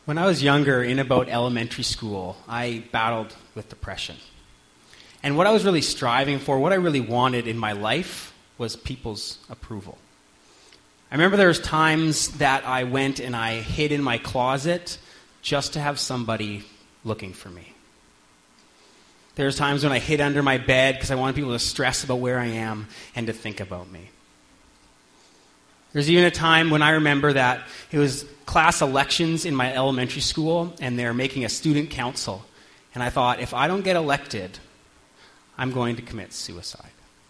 When I was younger, in about elementary school, I battled with depression. And what I was really striving for, what I really wanted in my life, was people's approval. I remember there was times that I went and I hid in my closet just to have somebody looking for me. There was times when I hid under my bed because I wanted people to stress about where I am and to think about me. There's even a time when I remember that it was class elections in my elementary school, and they're making a student council. And I thought, if I don't get elected, I'm going to commit suicide.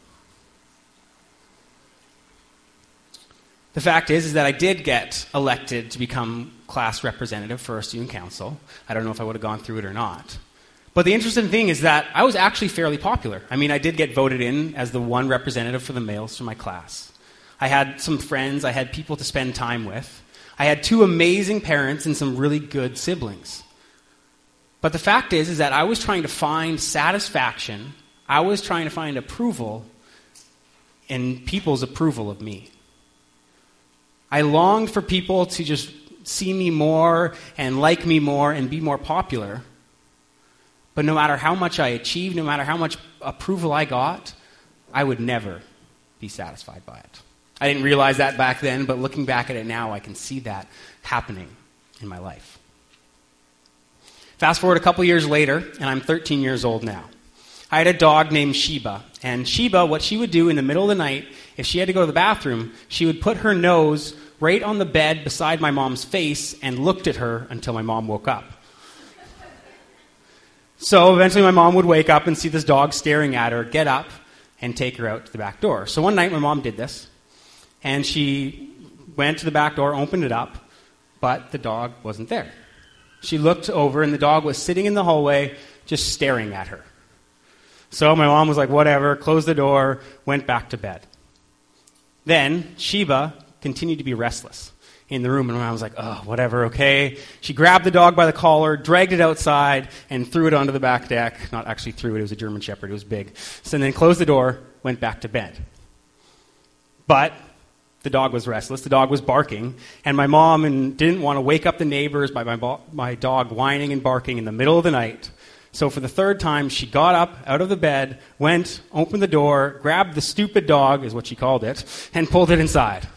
The fact is that I did get elected to become class representative for a student council. I don't know if I would have gone through it or not. But the interesting thing is that I was actually fairly popular. I mean, I did get voted in as the one representative for the males for my class. I had some friends, I had people to spend time with. I had 2 amazing parents and some really good siblings. But the fact is that I was trying to find satisfaction, I was trying to find approval in people's approval of me. I longed for people to just see me more and like me more and be more popular. But no matter how much I achieved, no matter how much approval I got, I would never be satisfied by it. I didn't realize that back then, but looking back at it now, I can see that happening in my life. Fast forward a couple years later, and I'm 13 years old now. I had a dog named Sheba, and Sheba, what she would do in the middle of the night, if she had to go to the bathroom, she would put her nose right on the bed beside my mom's face and looked at her until my mom woke up. So eventually my mom would wake up and see this dog staring at her, get up, and take her out to the back door. So one night my mom did this. And she went to the back door, opened it up, but the dog wasn't there. She looked over, and the dog was sitting in the hallway, just staring at her. So my mom was like, whatever, closed the door, went back to bed. Then Sheba continued to be restless in the room, and my mom was like, oh, whatever, okay. She grabbed the dog by the collar, dragged it outside, and threw it onto the back deck. Not actually threw it, it was a German Shepherd, it was big. So then closed the door, went back to bed. But the dog was restless. The dog was barking. And my mom didn't want to wake up the neighbors by my dog whining and barking in the middle of the night. So for the 3rd time, she got up out of the bed, went, opened the door, grabbed the stupid dog, is what she called it, and pulled it inside.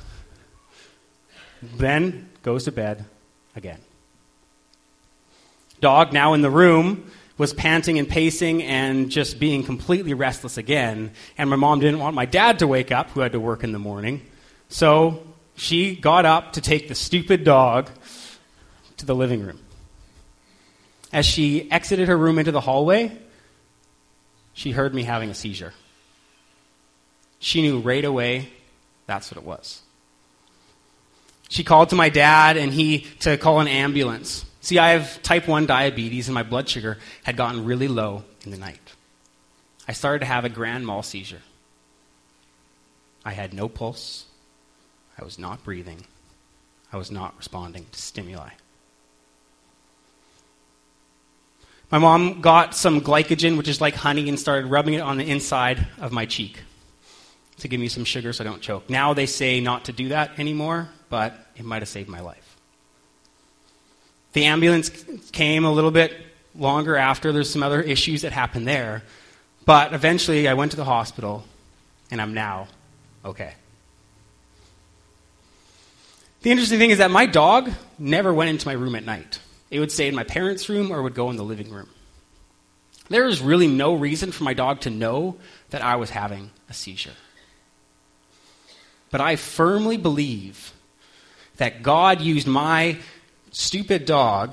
Then goes to bed again. Dog, now in the room, was panting and pacing and just being completely restless again. And my mom didn't want my dad to wake up, who had to work in the morning. So she got up to take the stupid dog to the living room. As she exited her room into the hallway, she heard me having a seizure. She knew right away that's what it was. She called to my dad and to call an ambulance. See, I have type 1 diabetes and my blood sugar had gotten really low in the night. I started to have a grand mal seizure. I had no pulse. I was not breathing. I was not responding to stimuli. My mom got some glycogen, which is like honey, and started rubbing it on the inside of my cheek to give me some sugar so I don't choke. Now they say not to do that anymore, but it might have saved my life. The ambulance came a little bit longer after. There's some other issues that happened there. But eventually I went to the hospital, and I'm now okay. The interesting thing is that my dog never went into my room at night. It would stay in my parents' room or would go in the living room. There was really no reason for my dog to know that I was having a seizure. But I firmly believe that God used my stupid dog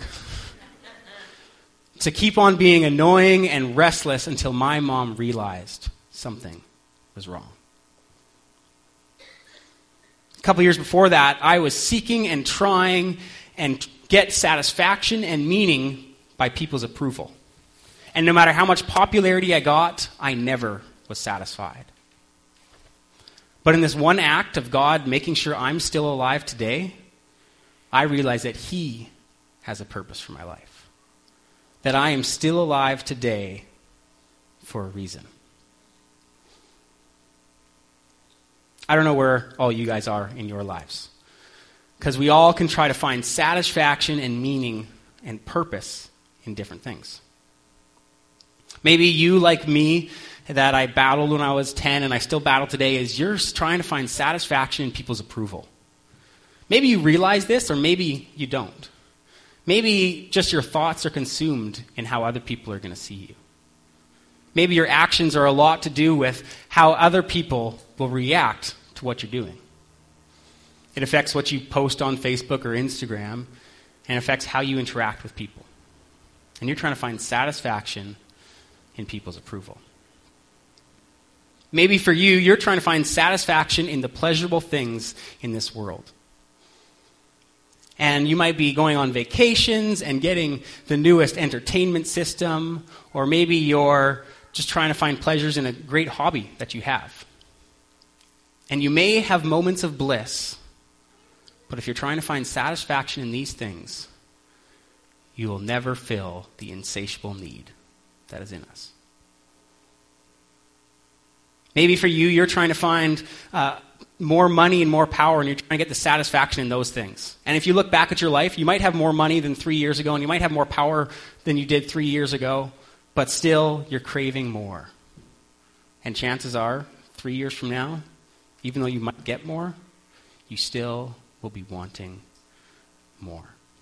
to keep on being annoying and restless until my mom realized something was wrong. A couple years before that, I was seeking and trying and get satisfaction and meaning by people's approval. And no matter how much popularity I got, I never was satisfied. But in this one act of God making sure I'm still alive today, I realize that He has a purpose for my life. That I am still alive today for a reason. I don't know where all you guys are in your lives. Because we all can try to find satisfaction and meaning and purpose in different things. Maybe you, like me, that I battled when I was 10 and I still battle today, is you're trying to find satisfaction in people's approval. Maybe you realize this, or maybe you don't. Maybe just your thoughts are consumed in how other people are going to see you. Maybe your actions are a lot to do with how other people will react to what you're doing. It affects what you post on Facebook or Instagram, and affects how you interact with people. And you're trying to find satisfaction in people's approval. Maybe for you, you're trying to find satisfaction in the pleasurable things in this world. And you might be going on vacations and getting the newest entertainment system, or maybe you're just trying to find pleasures in a great hobby that you have. And you may have moments of bliss, but if you're trying to find satisfaction in these things, you will never fill the insatiable need that is in us. Maybe for you, you're trying to find more money and more power, and you're trying to get the satisfaction in those things. And if you look back at your life, you might have more money than 3 years ago, and you might have more power than you did 3 years ago, but still, you're craving more. And chances are, 3 years from now, even though you might get more, you still will be wanting more.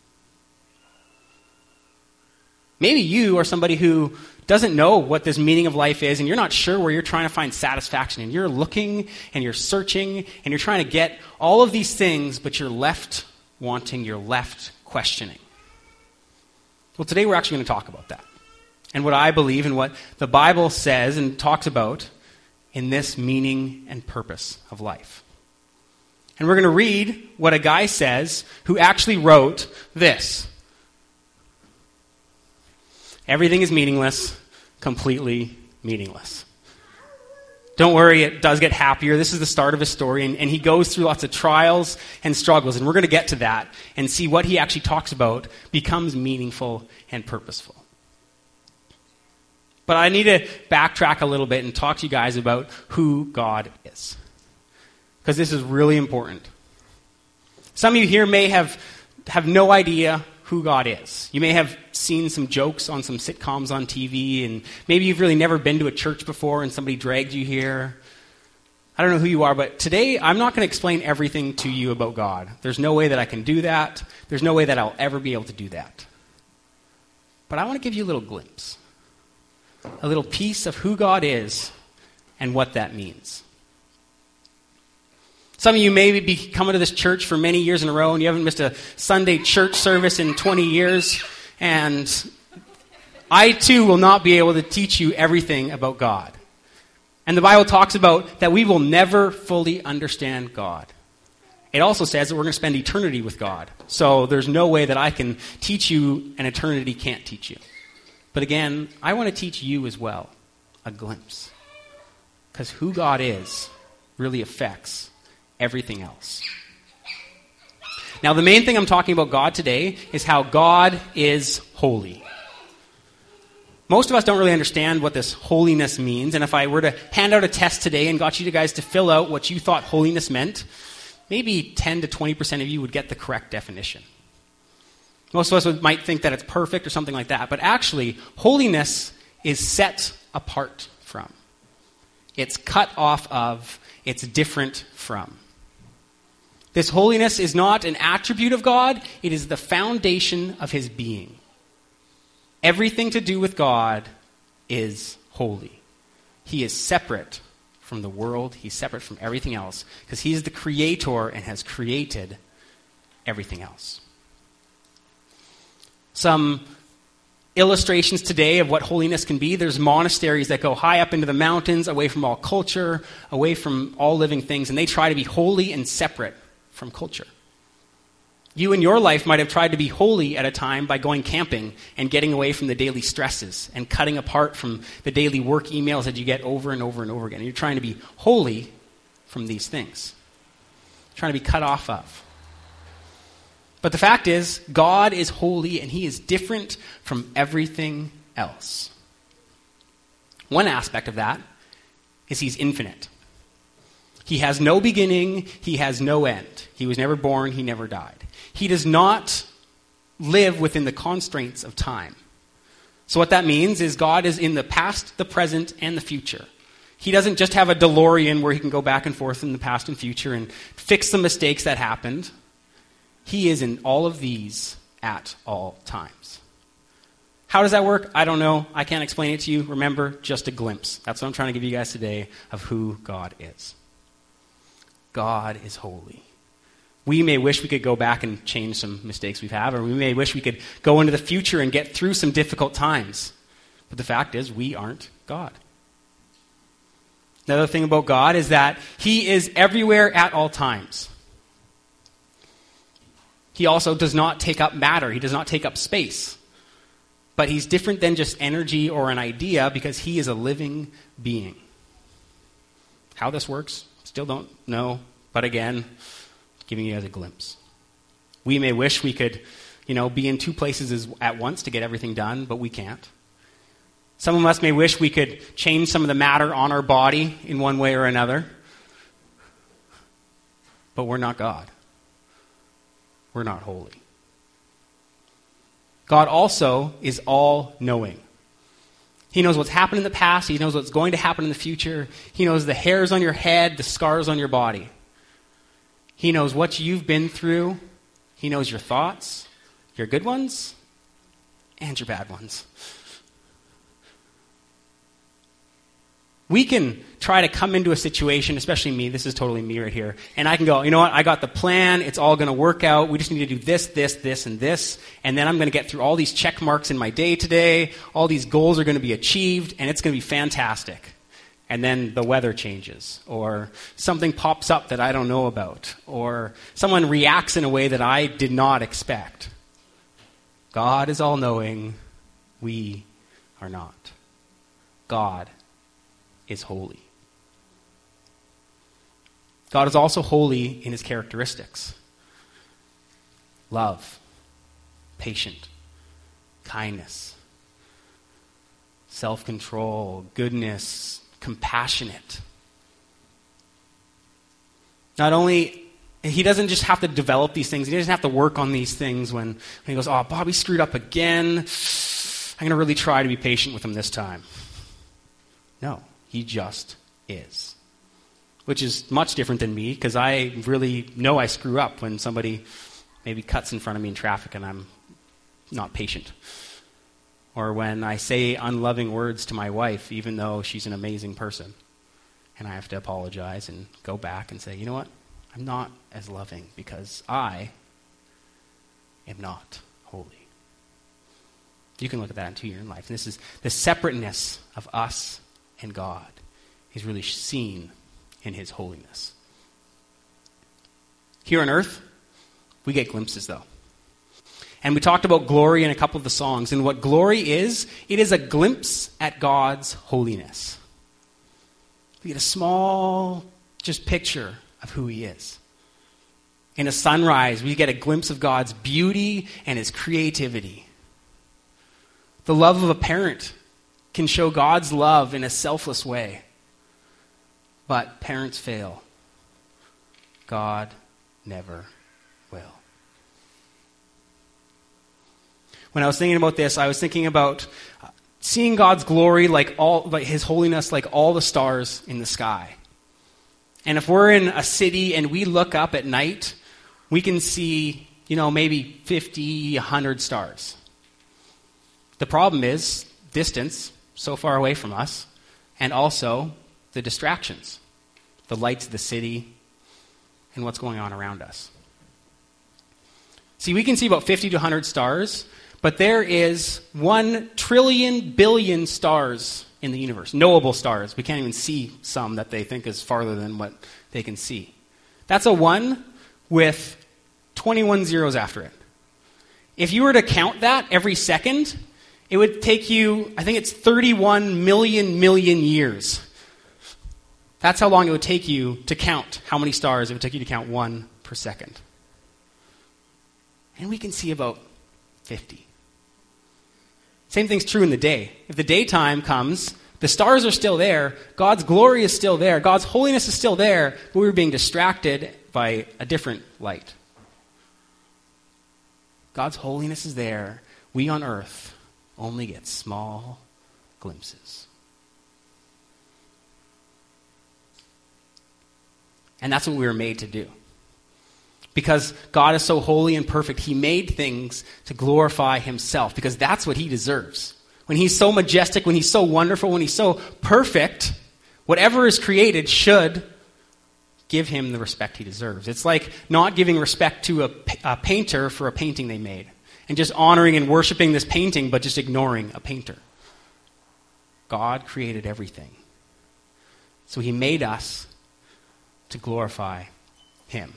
Maybe you are somebody who doesn't know what this meaning of life is, and you're not sure where you're trying to find satisfaction, and you're looking, and you're searching, and you're trying to get all of these things, but you're left wanting, you're left questioning. Well, today we're actually going to talk about that, and what I believe and what the Bible says and talks about in this meaning and purpose of life. And we're going to read what a guy says who actually wrote this. Everything is meaningless, completely meaningless. Don't worry, it does get happier. This is the start of his story, and he goes through lots of trials and struggles, and we're going to get to that and see what he actually talks about becomes meaningful and purposeful. But I need to backtrack a little bit and talk to you guys about who God is, because this is really important. Some of you here may have no idea who God is. You may have seen some jokes on some sitcoms on TV, and maybe you've really never been to a church before and somebody dragged you here. I don't know who you are, but today I'm not going to explain everything to you about God. There's no way that I can do that. There's no way that I'll ever be able to do that. But I want to give you a little glimpse, a little piece of who God is and what that means. Some of you may be coming to this church for many years in a row, and you haven't missed a Sunday church service in 20 years. And I, too, will not be able to teach you everything about God. And the Bible talks about that we will never fully understand God. It also says that we're going to spend eternity with God. So there's no way that I can teach you and eternity can't teach you. But again, I want to teach you as well a glimpse. Because who God is really affects everything else. Now, the main thing I'm talking about God today is how God is holy. Most of us don't really understand what this holiness means, and if I were to hand out a test today and got you guys to fill out what you thought holiness meant, maybe 10 to 20% of you would get the correct definition. Most of us might think that it's perfect or something like that, but actually, holiness is set apart from. It's cut off of, it's different from. This holiness is not an attribute of God, it is the foundation of his being. Everything to do with God is holy. He is separate from the world, he's separate from everything else, because he is the creator and has created everything else. Some illustrations today of what holiness can be. There's monasteries that go high up into the mountains, away from all culture, away from all living things, and they try to be holy and separate from culture. You in your life might have tried to be holy at a time by going camping and getting away from the daily stresses and cutting apart from the daily work emails that you get over and over and over again. You're trying to be holy from these things. Trying to be cut off of. But the fact is, God is holy and he is different from everything else. One aspect of that is he's infinite. He has no beginning. He has no end. He was never born. He never died. He does not live within the constraints of time. So what that means is God is in the past, the present, and the future. He doesn't just have a DeLorean where he can go back and forth in the past and future and fix the mistakes that happened. He is in all of these at all times. How does that work? I don't know. I can't explain it to you. Remember, just a glimpse. That's what I'm trying to give you guys today of who God is. God is holy. We may wish we could go back and change some mistakes we've had, or we may wish we could go into the future and get through some difficult times. But the fact is, we aren't God. Another thing about God is that he is everywhere at all times. He also does not take up matter. He does not take up space. But he's different than just energy or an idea because he is a living being. How this works, still don't know. But again, giving you guys a glimpse. We may wish we could, be in two places at once to get everything done, but we can't. Some of us may wish we could change some of the matter on our body in one way or another. But we're not God. We're not holy. God also is all-knowing. He knows what's happened in the past. He knows what's going to happen in the future. He knows the hairs on your head, the scars on your body. He knows what you've been through. He knows your thoughts, your good ones, and your bad ones. We can try to come into a situation, especially me, this is totally me right here, and I can go, you know what, I got the plan, it's all going to work out, we just need to do this, this, this, and this, and then I'm going to get through all these check marks in my day today, all these goals are going to be achieved, and it's going to be fantastic. And then the weather changes, or something pops up that I don't know about, or someone reacts in a way that I did not expect. God is all-knowing, we are not. God is holy. God is also holy in his characteristics. Love, patient, kindness, self-control, goodness, compassionate. Not only, he doesn't just have to develop these things, he doesn't have to work on these things when he goes, oh, Bobby screwed up again. I'm going to really try to be patient with him this time. No. He just is. Which is much different than me, because I really know I screw up when somebody maybe cuts in front of me in traffic and I'm not patient. Or when I say unloving words to my wife, even though she's an amazing person. And I have to apologize and go back and say, you know what? I'm not as loving because I am not holy. You can look at that into your own life. And this is the separateness of us and God is really seen in his holiness. Here on earth, we get glimpses though. And we talked about glory in a couple of the songs. And what glory is, it is a glimpse at God's holiness. We get a small just picture of who he is. In a sunrise, we get a glimpse of God's beauty and his creativity. The love of a parent can show God's love in a selfless way. But parents fail. God never will. When I was thinking about this, I was thinking about seeing God's glory like his holiness like all the stars in the sky. And if we're in a city and we look up at night, we can see, maybe 50, 100 stars. The problem is distance, so far away from us, and also the distractions, the lights of the city, and what's going on around us. See, we can see about 50 to 100 stars, but there is 1 trillion billion stars in the universe, knowable stars. We can't even see some that they think is farther than what they can see. That's a 1 with 21 zeros after it. If you were to count that every second, it would take you, I think it's 31 million years. That's how long it would take you to count how many stars it would take you to count 1 per second. And we can see about 50. Same thing's true in the day. If the daytime comes, The stars are still there. God's glory is still there. God's holiness is still there, but we were being distracted by a different light. God's holiness is there. We on earth only get small glimpses. And that's what we were made to do. Because God is so holy and perfect, he made things to glorify himself, because that's what he deserves. When he's so majestic, when he's so wonderful, when he's so perfect, whatever is created should give him the respect he deserves. It's like not giving respect to a painter for a painting they made, and just honoring and worshiping this painting, but just ignoring a painter. God created everything. So he made us to glorify him.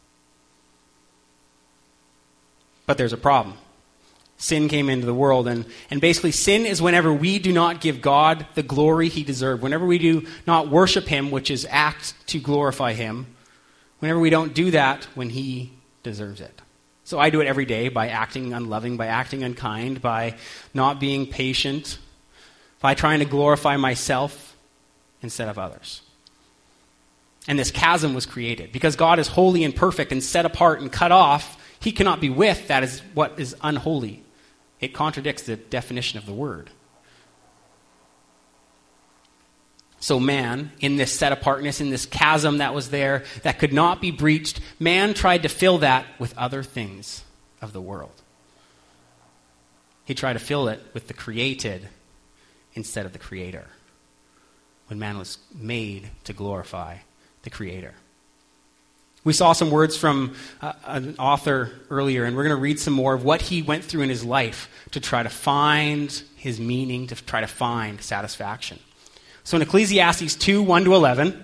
But there's a problem. Sin came into the world, and basically sin is whenever we do not give God the glory he deserved, whenever we do not worship him, which is act to glorify him, whenever we don't do that when he deserves it. So I do it every day by acting unloving, by acting unkind, by not being patient, by trying to glorify myself instead of others. And this chasm was created. Because God is holy and perfect and set apart and cut off, he cannot be with that is what is unholy. It contradicts the definition of the word. So man, in this set apartness, in this chasm that was there, that could not be breached, man tried to fill that with other things of the world. He tried to fill it with the created instead of the creator, when man was made to glorify the creator. We saw some words from an author earlier, and we're going to read some more of what he went through in his life to try to find his meaning, to try to find satisfaction. So in Ecclesiastes 2, 1-11,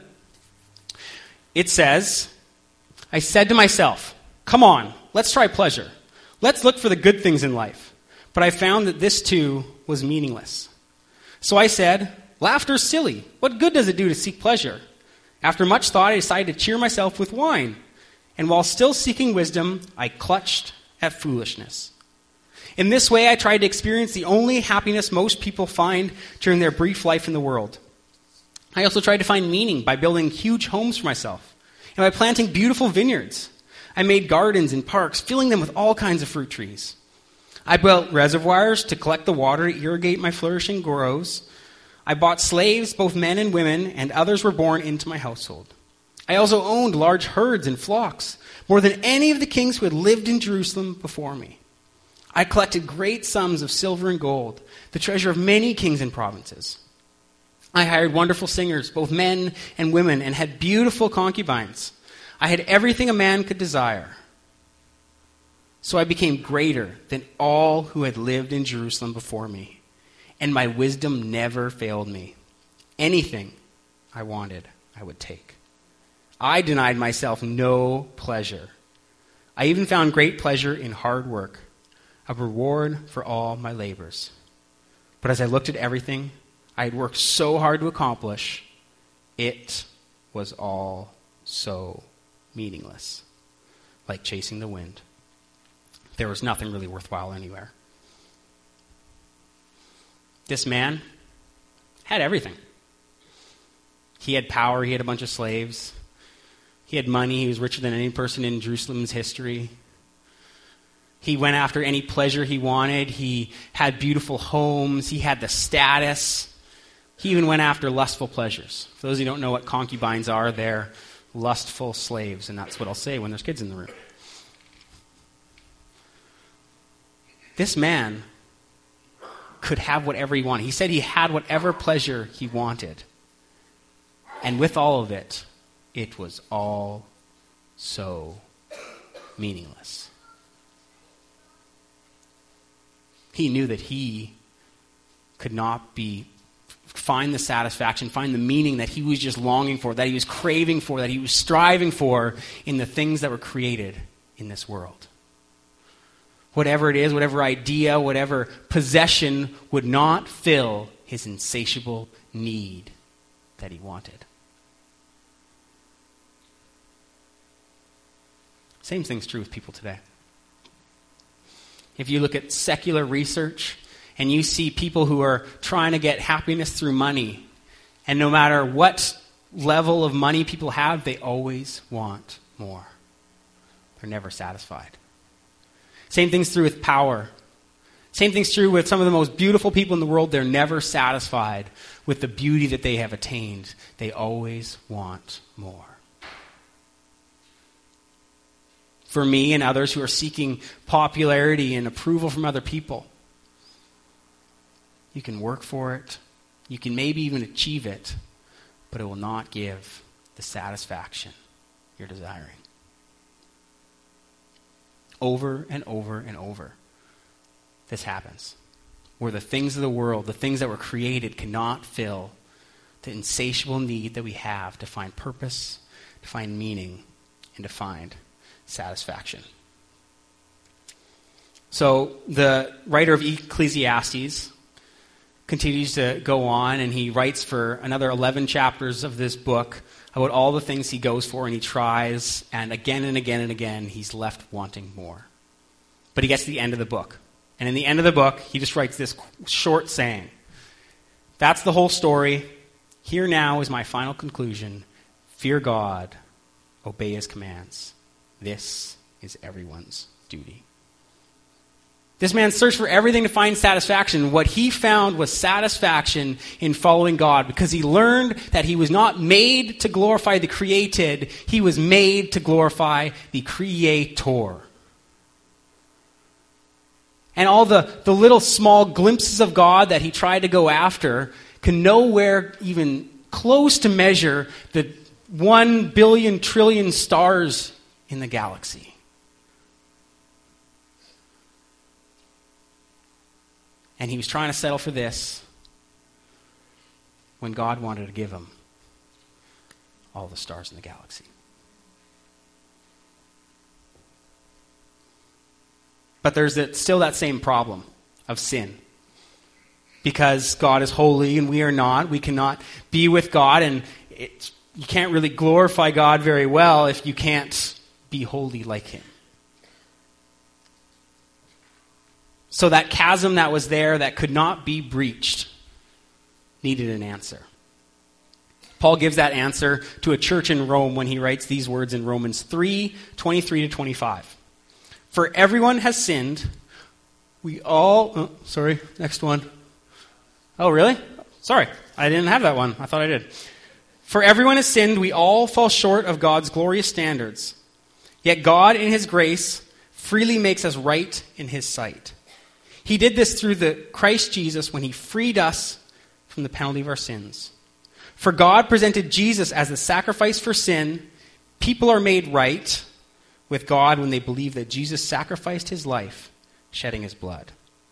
it says, I said to myself, come on, let's try pleasure. Let's look for the good things in life. But I found that this too was meaningless. So I said, laughter's silly. What good does it do to seek pleasure? After much thought, I decided to cheer myself with wine. And while still seeking wisdom, I clutched at foolishness. In this way, I tried to experience the only happiness most people find during their brief life in the world. I also tried to find meaning by building huge homes for myself and by planting beautiful vineyards. I made gardens and parks, filling them with all kinds of fruit trees. I built reservoirs to collect the water to irrigate my flourishing groves. I bought slaves, both men and women, and others were born into my household. I also owned large herds and flocks, more than any of the kings who had lived in Jerusalem before me. I collected great sums of silver and gold, the treasure of many kings and provinces. I hired wonderful singers, both men and women, and had beautiful concubines. I had everything a man could desire. So I became greater than all who had lived in Jerusalem before me. And my wisdom never failed me. Anything I wanted, I would take. I denied myself no pleasure. I even found great pleasure in hard work, a reward for all my labors. But as I looked at everything I had worked so hard to accomplish, it was all so meaningless, like chasing the wind. There was nothing really worthwhile anywhere. This man had everything. He had power. He had a bunch of slaves. He had money. He was richer than any person in Jerusalem's history. He went after any pleasure he wanted. He had beautiful homes. He had the status. He even went after lustful pleasures. For those of you who don't know what concubines are, they're lustful slaves, and that's what I'll say when there's kids in the room. This man could have whatever he wanted. He said he had whatever pleasure he wanted. And with all of it, it was all so meaningless. He knew that he could not find the satisfaction, find the meaning that he was just longing for, that he was craving for, that he was striving for in the things that were created in this world. Whatever it is, whatever idea, whatever possession would not fill his insatiable need that he wanted. Same thing's true with people today. If you look at secular research and you see people who are trying to get happiness through money, and no matter what level of money people have, they always want more. They're never satisfied. Same thing's true with power. Same thing's true with some of the most beautiful people in the world. They're never satisfied with the beauty that they have attained. They always want more. For me and others who are seeking popularity and approval from other people, you can work for it. You can maybe even achieve it, but it will not give the satisfaction you're desiring. Over and over and over, this happens. Where the things of the world, the things that were created, cannot fill the insatiable need that we have to find purpose, to find meaning, and to find satisfaction. So the writer of Ecclesiastes continues to go on, and he writes for another 11 chapters of this book about all the things he goes for and he tries, and again and again and again, he's left wanting more. But he gets to the end of the book. And in the end of the book, he just writes this short saying. That's the whole story. Here now is my final conclusion. Fear God, obey his commands. This is everyone's duty. This man searched for everything to find satisfaction. What he found was satisfaction in following God, because he learned that he was not made to glorify the created. He was made to glorify the Creator. And all the little small glimpses of God that he tried to go after can nowhere even close to measure the 1 billion trillion stars in the galaxy. And he was trying to settle for this when God wanted to give him all the stars in the galaxy. But there's still that same problem of sin. Because God is holy and we are not. We cannot be with God, and you can't really glorify God very well if you can't be holy like him. So that chasm that was there that could not be breached needed an answer. Paul gives that answer to a church in Rome when he writes these words in Romans 3:23-25. For everyone has sinned. We all... next one. Oh, really? Sorry, I didn't have that one. I thought I did. For everyone has sinned. We all fall short of God's glorious standards. Yet God, in his grace, freely makes us right in his sight. He did this through the Christ Jesus when he freed us from the penalty of our sins. For God presented Jesus as the sacrifice for sin. People are made right with God when they believe that Jesus sacrificed his life, shedding his blood.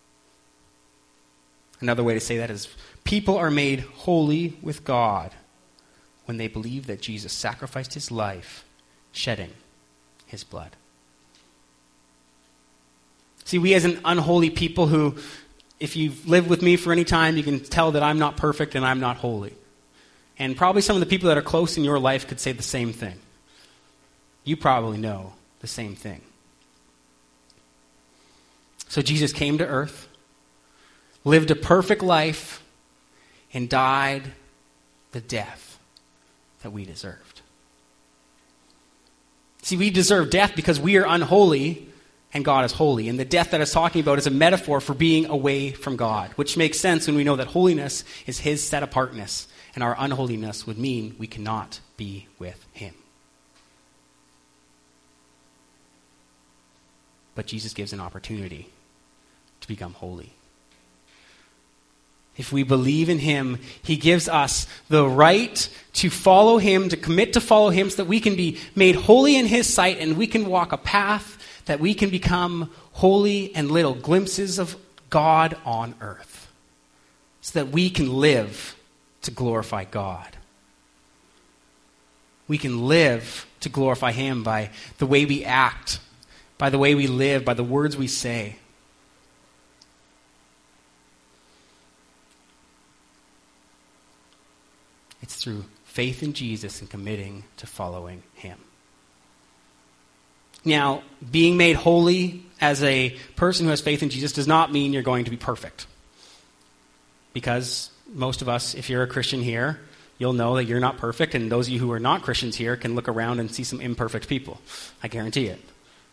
Another way to say that is, people are made holy with God when they believe that Jesus sacrificed his life, shedding his blood. See, we as an unholy people who, if you've lived with me for any time, you can tell that I'm not perfect and I'm not holy. And probably some of the people that are close in your life could say the same thing. You probably know the same thing. So Jesus came to earth, lived a perfect life, and died the death that we deserved. See, we deserve death because we are unholy and God is holy. And the death that it's talking about is a metaphor for being away from God, which makes sense when we know that holiness is his set apartness, and our unholiness would mean we cannot be with him. But Jesus gives an opportunity to become holy. If we believe in him, he gives us the right to follow him, to commit to follow him, so that we can be made holy in his sight, and we can walk a path that we can become holy and little glimpses of God on earth, so that we can live to glorify God. We can live to glorify him by the way we act, by the way we live, by the words we say. It's through faith in Jesus and committing to following him. Now, being made holy as a person who has faith in Jesus does not mean you're going to be perfect. because most of us, if you're a Christian here, you'll know that you're not perfect, and those of you who are not Christians here can look around and see some imperfect people. I guarantee it.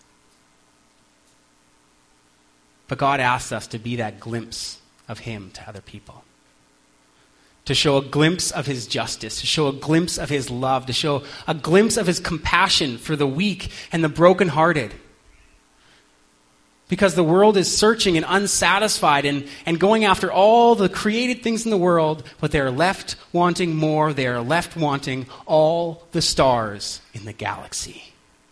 But God asks us to be that glimpse of him to other people. To show a glimpse of his justice, to show a glimpse of his love, to show a glimpse of his compassion for the weak and the brokenhearted. Because the world is searching and unsatisfied and going after all the created things in the world, but they are left wanting more. They are left wanting all the stars in the galaxy.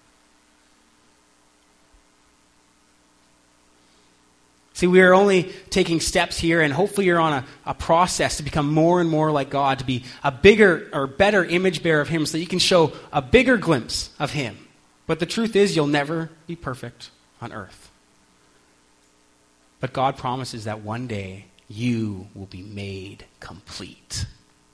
See, we are only taking steps here, and hopefully you're on a process to become more and more like God, to be a bigger or better image bearer of him so that you can show a bigger glimpse of him. But the truth is, you'll never be perfect on earth. But God promises that one day you will be made complete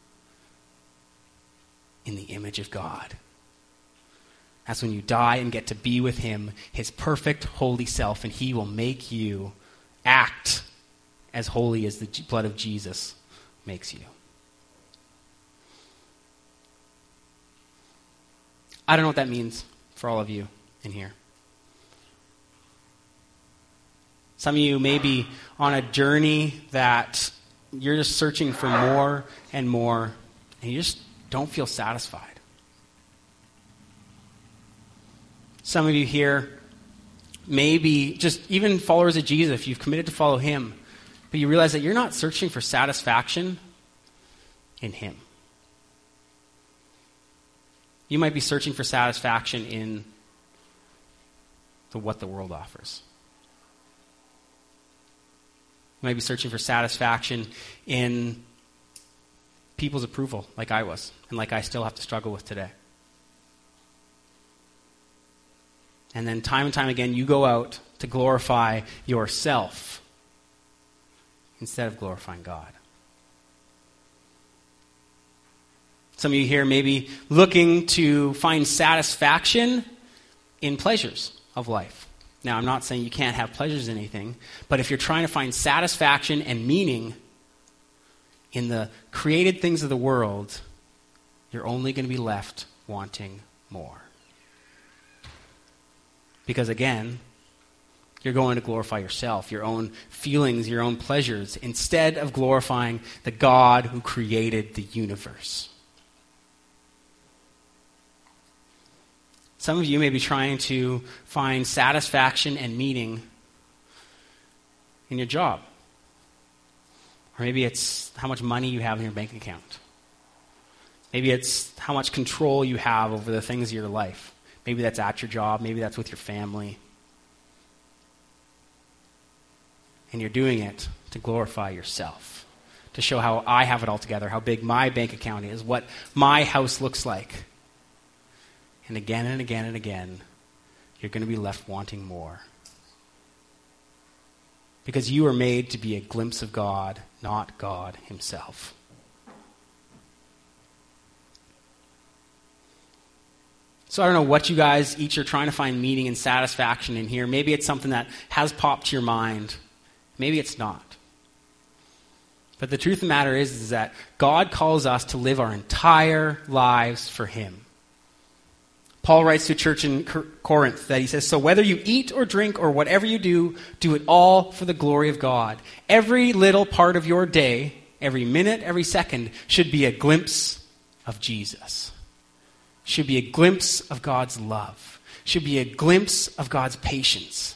in the image of God. That's when you die and get to be with him, his perfect, holy self, and he will make you act as holy as the blood of Jesus makes you. I don't know what that means for all of you in here. Some of you may be on a journey that you're just searching for more and more, and you just don't feel satisfied. Some of you here maybe just even followers of Jesus, if you've committed to follow him, but you realize that you're not searching for satisfaction in him. You might be searching for satisfaction in what the world offers. You might be searching for satisfaction in people's approval, like I was, and like I still have to struggle with today. And then time and time again, you go out to glorify yourself instead of glorifying God. Some of you here may be looking to find satisfaction in pleasures of life. Now, I'm not saying you can't have pleasures in anything, but if you're trying to find satisfaction and meaning in the created things of the world, you're only going to be left wanting more. Because again, you're going to glorify yourself, your own feelings, your own pleasures, instead of glorifying the God who created the universe. Some of you may be trying to find satisfaction and meaning in your job. Or maybe it's how much money you have in your bank account. Maybe it's how much control you have over the things of your life. Maybe that's at your job. Maybe that's with your family. And you're doing it to glorify yourself, to show how I have it all together, how big my bank account is, what my house looks like. And again and again and again, you're going to be left wanting more. Because you are made to be a glimpse of God, not God himself. So I don't know what you guys each are trying to find meaning and satisfaction in here. Maybe it's something that has popped to your mind. Maybe it's not. But the truth of the matter is that God calls us to live our entire lives for him. Paul writes to a church in Corinth that he says, "So whether you eat or drink or whatever you do, do it all for the glory of God. Every little part of your day, every minute, every second, should be a glimpse of Jesus. Should be a glimpse of God's love. Should be a glimpse of God's patience."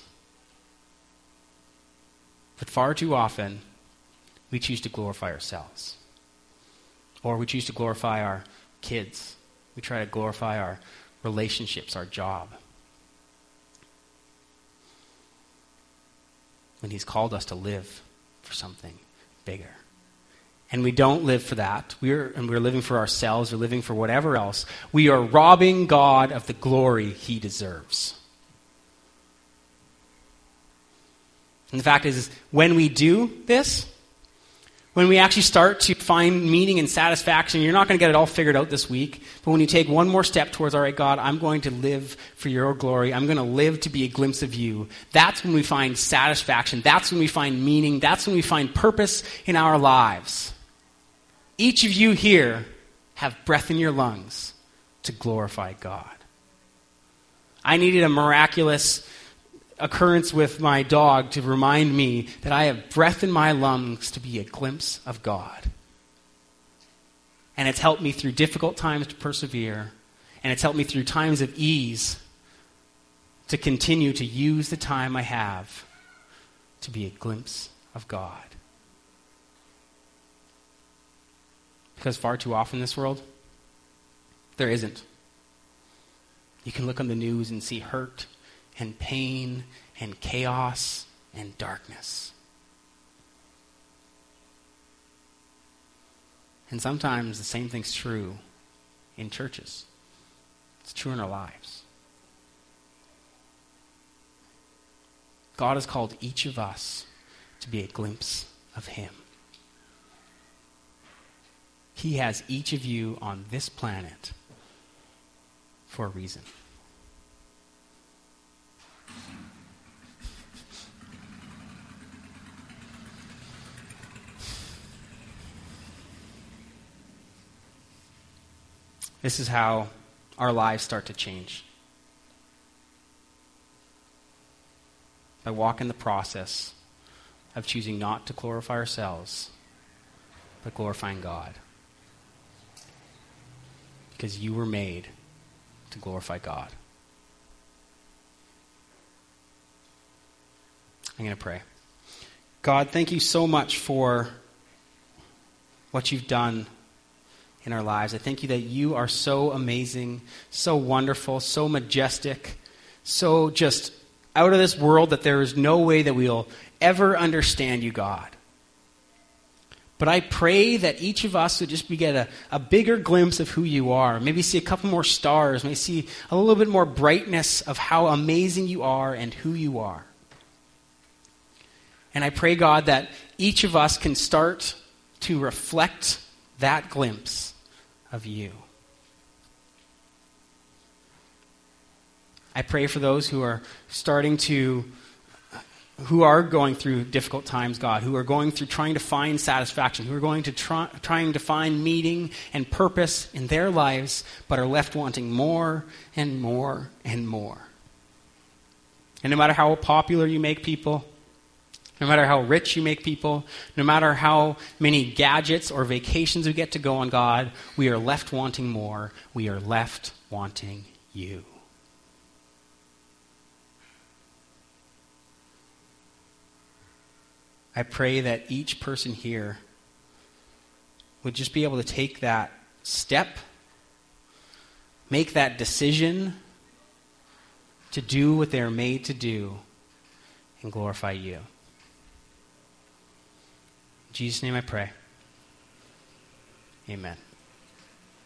But far too often, we choose to glorify ourselves. Or we choose to glorify our kids. We try to glorify our relationships, our job. When he's called us to live for something bigger. And we don't live for that. We're living for ourselves. We're living for whatever else. We are robbing God of the glory he deserves. And the fact is, when we do this, When we actually start to find meaning and satisfaction, you're not going to get it all figured out this week, but when you take one more step towards, all right, God, I'm going to live for your glory. I'm going to live to be a glimpse of you. That's when we find satisfaction. That's when we find meaning. That's when we find purpose in our lives. Each of you here have breath in your lungs to glorify God. I needed a miraculous occurrence with my dog to remind me that I have breath in my lungs to be a glimpse of God. And it's helped me through difficult times to persevere, and it's helped me through times of ease to continue to use the time I have to be a glimpse of God. Because far too often in this world, there isn't. You can look on the news and see hurt and pain and chaos and darkness. And sometimes the same thing's true in churches. It's true in our lives. God has called each of us to be a glimpse of him. He has each of you on this planet for a reason. This is how our lives start to change. By walking the process of choosing not to glorify ourselves, but glorifying God. Because you were made to glorify God. I'm going to pray. God, thank you so much for what you've done in our lives. I thank you that you are so amazing, so wonderful, so majestic, so just out of this world that there is no way that we'll ever understand you, God. But I pray that each of us would just get a bigger glimpse of who you are. Maybe see a couple more stars. Maybe see a little bit more brightness of how amazing you are and who you are. And I pray, God, that each of us can start to reflect that glimpse of you. I pray for those who are who are going through difficult times, God, who are going through trying to find satisfaction, who are going to trying to find meaning and purpose in their lives, but are left wanting more and more and more. And no matter how popular you make people, no matter how rich you make people, no matter how many gadgets or vacations we get to go on, God, we are left wanting more. We are left wanting you. I pray that each person here would just be able to take that step, make that decision to do what they're made to do and glorify you. In Jesus' name I pray. Amen.